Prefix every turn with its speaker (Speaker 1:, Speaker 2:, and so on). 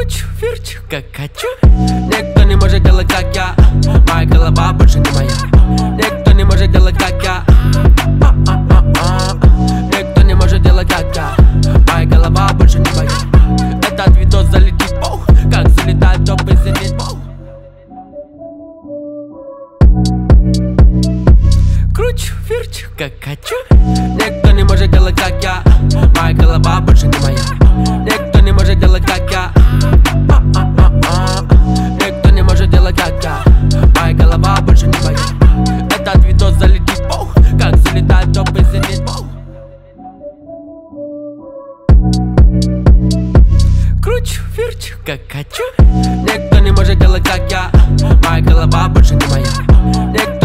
Speaker 1: Кручу, верчу, как хочу. Никто не может делать, как я. Моя голова больше не моя. Никто не может делать, как я. Никто не может делать, как я. Моя голова больше не моя. Этот видос залетит, как залетает топ и зенит. Кручу, верчу, как хочу. Никто не может делать, как я. Моя голова больше не моя. Никто не может делать, как я. Никто не может делать, как я. Моя голова больше не моя. Этот видос залетит, как залетает топ и зенит. Кручу, верчу, как хочу. Никто не может делать, как я. Моя голова больше не моя.